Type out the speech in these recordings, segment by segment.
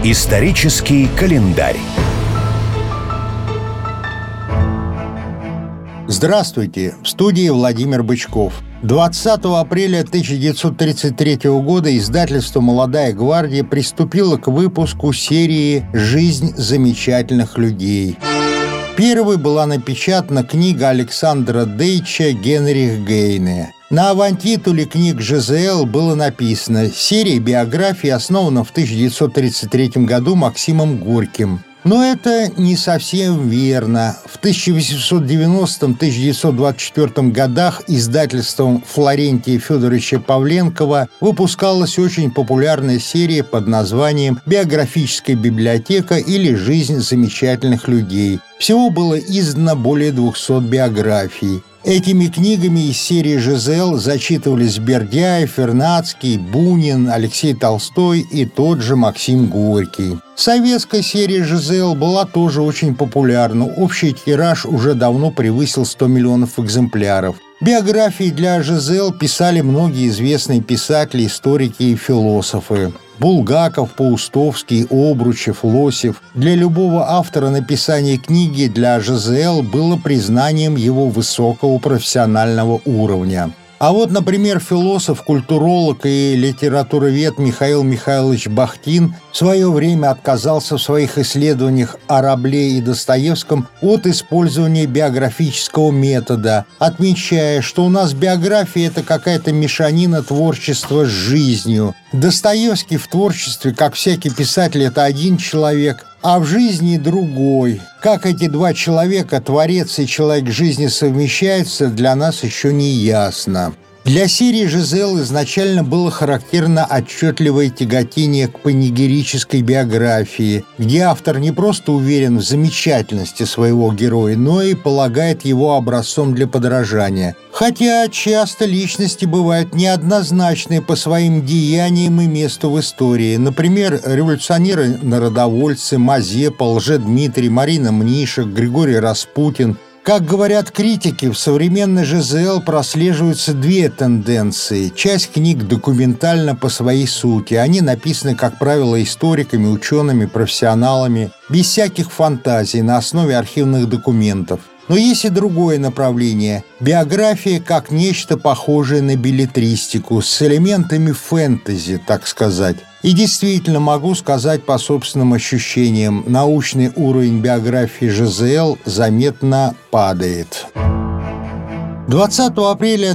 Исторический календарь. Здравствуйте! В студии Владимир Бычков. 20 апреля 1933 года издательство «Молодая гвардия» приступило к выпуску серии «Жизнь замечательных людей». Первой была напечатана книга Александра Дейча «Генрих Гейне». На авантитуле книг ЖЗЛ было написано: серия биографий основана в 1933 году Максимом Горьким. Но это не совсем верно. В 1890-1924 годах издательством Флорентия Федоровича Павленкова выпускалась очень популярная серия под названием «Биографическая библиотека» или «Жизнь замечательных людей». Всего было издано более 200 биографий. Этими книгами из серии ЖЗЛ зачитывались Бердяев, Вернадский, Бунин, Алексей Толстой и тот же Максим Горький. Советская серия ЖЗЛ была тоже очень популярна. Общий тираж уже давно превысил 100 миллионов экземпляров. Биографии для ЖЗЛ писали многие известные писатели, историки и философы. Булгаков, Паустовский, Обручев, Лосев. Для любого автора написание книги для ЖЗЛ было признанием его высокого профессионального уровня. А вот, например, философ, культуролог и литературовед Михаил Михайлович Бахтин в свое время отказался в своих исследованиях о Рабле и Достоевском от использования биографического метода, отмечая, что у нас биография – это какая-то мешанина творчества с жизнью. Достоевский в творчестве, как всякий писатель, это один человек, а в жизни другой. Как эти два человека, творец и человек жизни, совмещаются, для нас еще не ясно. Для серии ЖЗЛ изначально было характерно отчетливое тяготение к панигерической биографии, где автор не просто уверен в замечательности своего героя, но и полагает его образцом для подражания. Хотя часто личности бывают неоднозначные по своим деяниям и месту в истории. Например, революционеры-народовольцы Мазепа, Лжедмитрий, Марина Мнишек, Григорий Распутин. Как говорят критики, в современной ЖЗЛ прослеживаются две тенденции. Часть книг документальна по своей сути. Они написаны, как правило, историками, учеными, профессионалами, без всяких фантазий, на основе архивных документов. Но есть и другое направление – биография как нечто похожее на беллетристику, с элементами фэнтези, так сказать. И действительно, могу сказать по собственным ощущениям, научный уровень биографии ЖЗЛ заметно падает. 20 апреля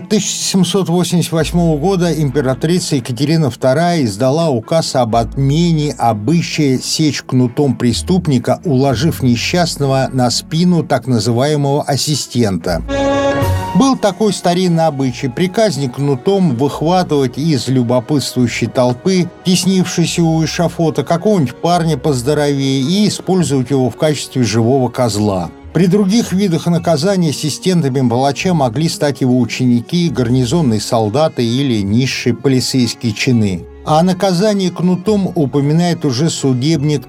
1788 года императрица Екатерина II издала указ об отмене обычая сечь кнутом преступника, уложив несчастного на спину так называемого ассистента. Был такой старинный обычай – приказник кнутом выхватывать из любопытствующей толпы, теснившейся у эшафота, какого-нибудь парня поздоровее и использовать его в качестве живого козла. При других видах наказания ассистентами палача могли стать его ученики, гарнизонные солдаты или низшие полицейские чины. А наказание кнутом упоминает уже судебник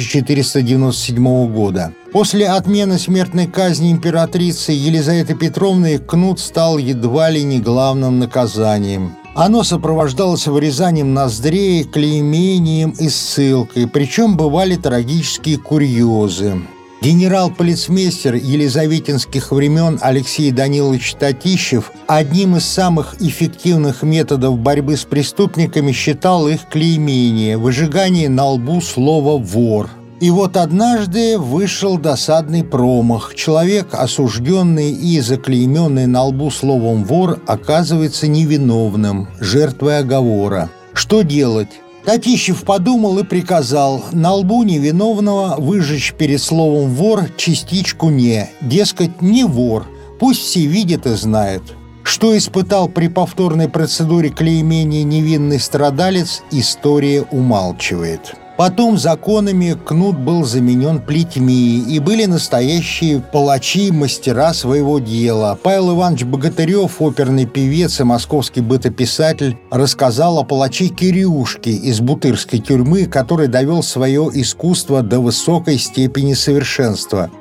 1497 года. После отмены смертной казни императрицы Елизаветы Петровны кнут стал едва ли не главным наказанием. Оно сопровождалось вырезанием ноздрей, клеймением и ссылкой, причем бывали трагические курьезы. Генерал-полицмейстер елизаветинских времен Алексей Данилович Татищев одним из самых эффективных методов борьбы с преступниками считал их клеймение, выжигание на лбу слова «вор». И вот однажды вышел досадный промах. Человек, осужденный и заклейменный на лбу словом «вор», оказывается невиновным, жертвой оговора. Что делать? Татищев подумал и приказал на лбу невиновного выжечь перед словом «вор» частичку «не», дескать, не вор, пусть все видят и знают. Что испытал при повторной процедуре клеймения невинный страдалец, история умалчивает. Потом законами кнут был заменен плетьми, и были настоящие палачи, мастера своего дела. Павел Иванович Богатырев, оперный певец и московский бытописатель, рассказал о палаче Кирюшке из Бутырской тюрьмы, который довел свое искусство до высокой степени совершенства.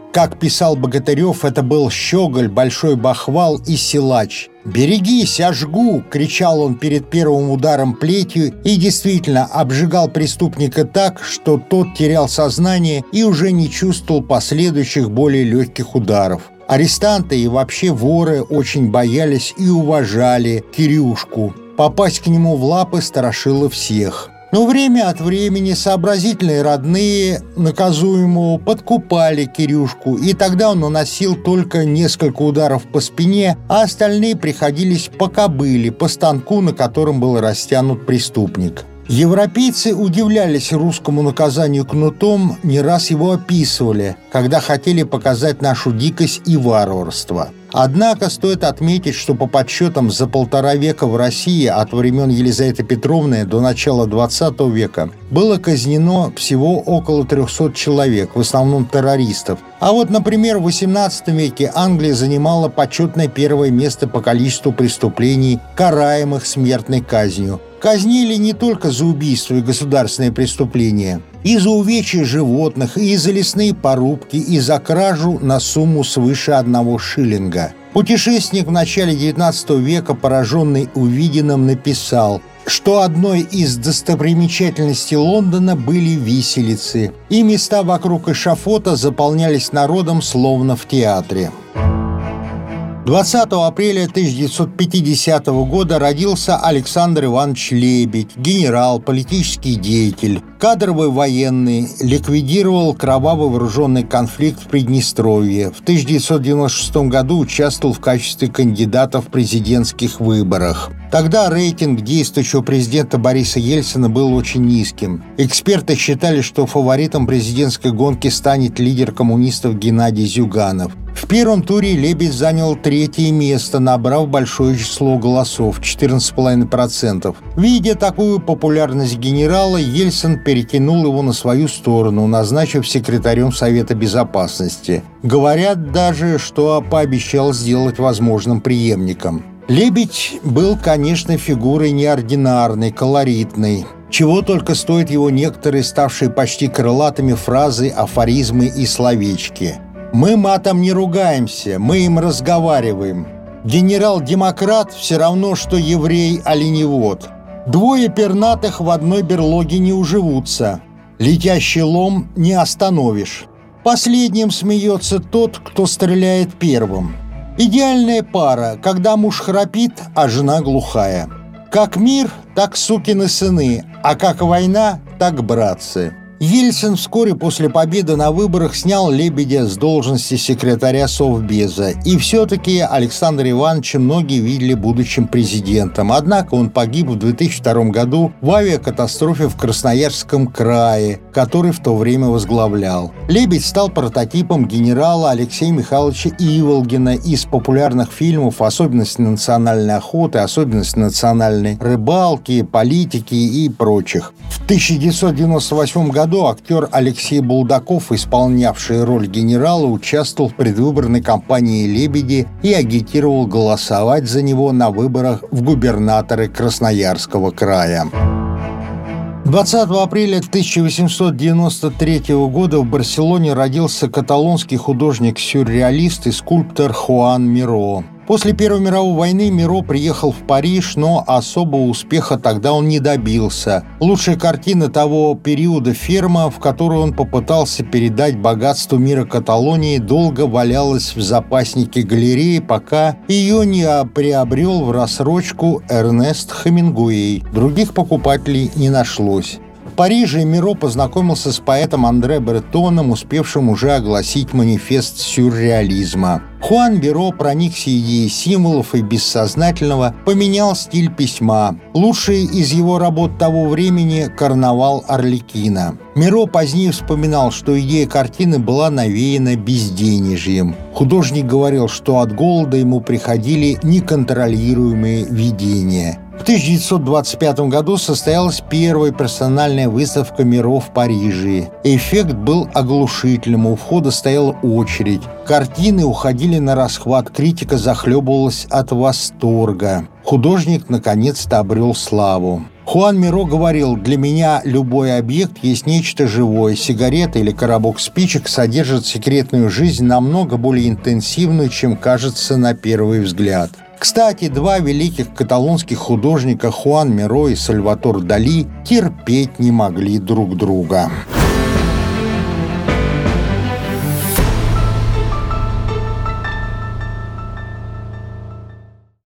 Как писал Богатырев, это был щеголь, большой бахвал и силач. «Берегись, ожгу!» — кричал он перед первым ударом плетью и действительно обжигал преступника так, что тот терял сознание и уже не чувствовал последующих более легких ударов. Арестанты и вообще воры очень боялись и уважали Кирюшку. Попасть к нему в лапы страшило всех. Но время от времени сообразительные родные наказуемого подкупали Кирюшку, и тогда он наносил только несколько ударов по спине, а остальные приходились по кобыле, по станку, на котором был растянут преступник. Европейцы удивлялись русскому наказанию кнутом, не раз его описывали, когда хотели показать нашу дикость и варварство. Однако стоит отметить, что по подсчетам за 1,5 века в России от времен Елизаветы Петровны до начала XX века было казнено всего около 300 человек, в основном террористов. А вот, например, в XVIII веке Англия занимала почетное первое место по количеству преступлений, караемых смертной казнью. Казнили не только за убийство и государственные преступления, и за увечья животных, и за лесные порубки, и за кражу на сумму свыше 1 шиллинга. Путешественник в начале XIX века, пораженный увиденным, написал, что одной из достопримечательностей Лондона были виселицы, и места вокруг эшафота заполнялись народом, словно в театре. 20 апреля 1950 года родился Александр Иванович Лебедь, генерал, политический деятель, кадровый военный, ликвидировал кровавый вооруженный конфликт в Приднестровье. В 1996 году участвовал в качестве кандидата в президентских выборах. Тогда рейтинг действующего президента Бориса Ельцина был очень низким. Эксперты считали, что фаворитом президентской гонки станет лидер коммунистов Геннадий Зюганов. В первом туре Лебедь занял 3-е место, набрав большое число голосов – 14,5%. Видя такую популярность генерала, Ельцин перетянул его на свою сторону, назначив секретарем Совета Безопасности. Говорят даже, что пообещал сделать возможным преемником. Лебедь был, конечно, фигурой неординарной, колоритной. Чего только стоят его некоторые, ставшие почти крылатыми фразы, афоризмы и словечки. «Мы матом не ругаемся, мы им разговариваем». «Генерал-демократ все равно, что еврей-оленевод». «Двое пернатых в одной берлоге не уживутся». «Летящий лом не остановишь». «Последним смеется тот, кто стреляет первым». «Идеальная пара, когда муж храпит, а жена глухая». «Как мир, так сукины сыны, а как война, так братцы». Ельцин вскоре после победы на выборах снял Лебедя с должности секретаря Совбеза, и все-таки Александра Ивановича многие видели будущим президентом. Однако он погиб в 2002 году в авиакатастрофе в Красноярском крае, который в то время возглавлял. Лебедь стал прототипом генерала Алексея Михайловича Иволгина из популярных фильмов «Особенности национальной охоты», «Особенности национальной рыбалки», «Политики» и прочих. В 1998 году актер Алексей Булдаков, исполнявший роль генерала, участвовал в предвыборной кампании «Лебеди» и агитировал голосовать за него на выборах в губернаторы Красноярского края. 20 апреля 1893 года в Барселоне родился каталонский художник-сюрреалист и скульптор Хуан Миро. После Первой мировой войны Миро приехал в Париж, но особого успеха тогда он не добился. Лучшая картина того периода «Ферма», в которую он попытался передать богатство мира Каталонии, долго валялась в запаснике галереи, пока ее не приобрел в рассрочку Эрнест Хемингуэй. Других покупателей не нашлось. В Париже Миро познакомился с поэтом Андре Бретоном, успевшим уже огласить манифест сюрреализма. Хуан Миро проникся идеей символов и бессознательного, поменял стиль письма. Лучший из его работ того времени – «Карнавал Арлекина». Миро позднее вспоминал, что идея картины была навеяна безденежьем. Художник говорил, что от голода ему приходили неконтролируемые видения. В 1925 году состоялась первая персональная выставка Миро в Париже. Эффект был оглушительным, у входа стояла очередь. Картины уходили на расхват, критика захлебывалась от восторга. Художник наконец-то обрел славу. Хуан Миро говорил: «Для меня любой объект есть нечто живое. Сигарета или коробок спичек содержат секретную жизнь намного более интенсивную, чем кажется на первый взгляд». Кстати, два великих каталонских художника Хуан Миро и Сальватор Дали терпеть не могли друг друга.